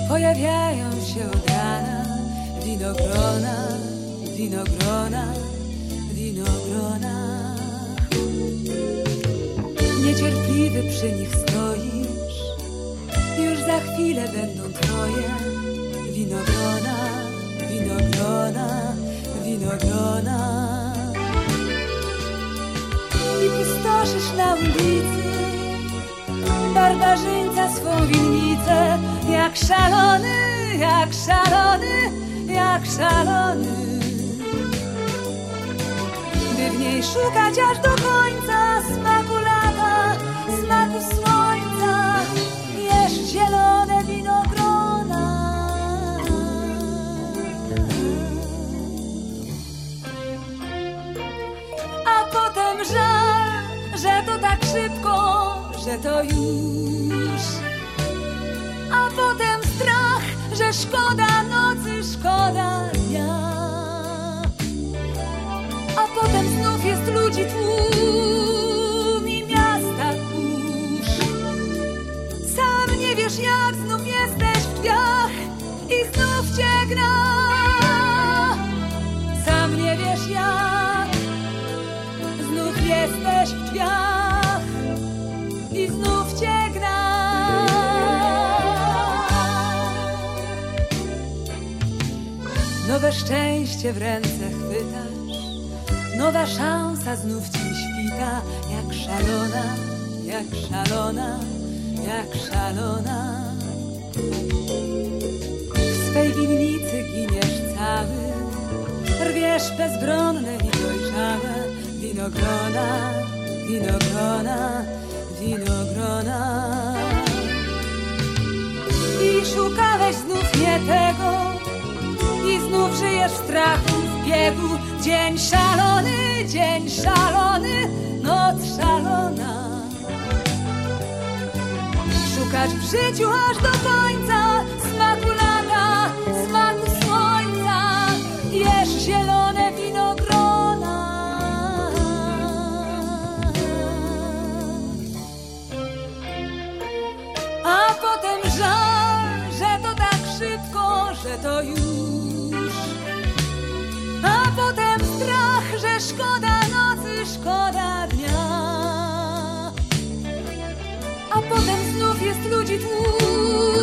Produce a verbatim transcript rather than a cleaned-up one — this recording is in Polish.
Pojawiają się od rana winogrona, winogrona, winogrona. Niecierpliwy przy nich stoisz, już za chwilę będą twoje winogrona, winogrona, winogrona. I pustoszysz na ulicy barbarzyńca swą winnicę, jak szalony, jak szalony, jak szalony, by w niej szukać aż do końca smaku lata, smaku słońca. Jesz zielone winogrona. A potem żal, że to tak szybko, że to już. A potem strach, że szkoda nocy, szkoda dnia. A potem znów jest ludzi tłum i miasta kurz. Sam nie wiesz, jak znów jesteś w drzwiach i znów cię gra. Sam nie wiesz, jak znów jesteś w drzwiach i znów cię gra. Nowe szczęście w ręce chwytasz, nowa szansa znów ci świta, jak szalona, jak szalona, jak szalona. W swej winnicy giniesz cały, rwiesz bezbronne i dojrzałe winogrona, winogrona, winogrona. I szukałeś znów nie tego, i znów żyjesz w strachu, w biegu. Dzień szalony, dzień szalony, noc szalona. Szukać w życiu aż do końca smaku lata, smaku słońca. Jesz zielone winogrona. A potem żal, że to tak szybko, że to już. A potem strach, że szkoda nocy, szkoda dnia. A potem znów jest ludzi tłum